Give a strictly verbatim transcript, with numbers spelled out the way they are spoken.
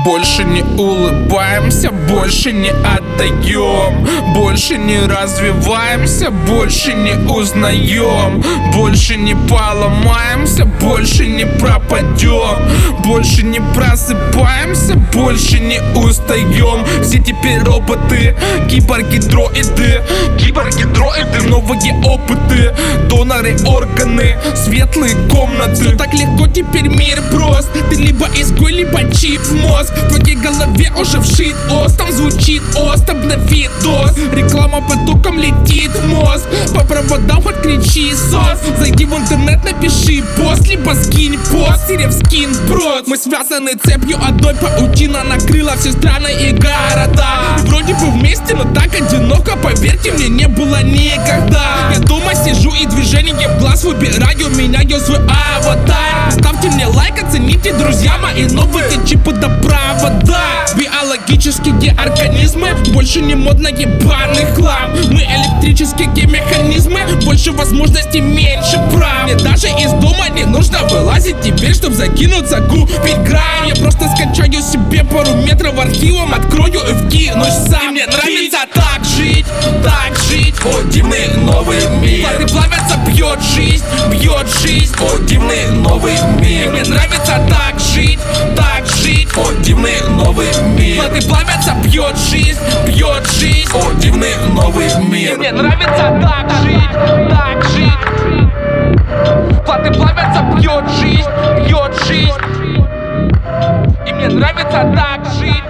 Больше не улыбаемся, больше не отдаем, больше не развиваемся, больше не узнаем, больше не поломаемся, больше не пропадем, больше не просыпаемся, больше не устаем. Все теперь роботы, киборги, дроиды, киборги, дроиды, новые опыты, доноры, органы, светлые комнаты. Все так легко, теперь мир прост. Ты либо изгой, либо чип в мозг. В твоей голове уже вшит ос, там звучит ост, обнови дос. Реклама потоком летит в мозг, по проводам хоть кричи сос. Зайди в интернет, напиши пост, либо скинь пост, Сирев скин брод. Мы связаны цепью одной, паутина накрыла все страны и города. Вроде бы вместе, но так одиноко, поверьте мне, не было никогда. Я дома сижу и движение в глаз выбираю, меняю свой аватар. Ставьте мне лайк, оцените, друзья мои, новые чипы до провода. Биологические организмы, больше не модно ебаный хлам. Мы электрические механизмы, больше возможностей, меньше прав. Мне даже из дома не нужно вылазить теперь, чтоб закинуться, купить грамм. Я просто скачаю себе пару метров архивом, открою и вкинусь сам. И мне нравится так жить, так жить. О, дивный новый мир. Платы плавятся, бьет жизнь, бьет жизнь. О, дивный новый мир. И мне нравится так жить, так жить. О, дивный новый мир. Платы плавятся, бьет жизнь, бьет жизнь. О, дивный новый мир. И мне нравится так жить, так жить. Платы плавятся, бьет жизнь, бьет жизнь. И мне нравится так жить.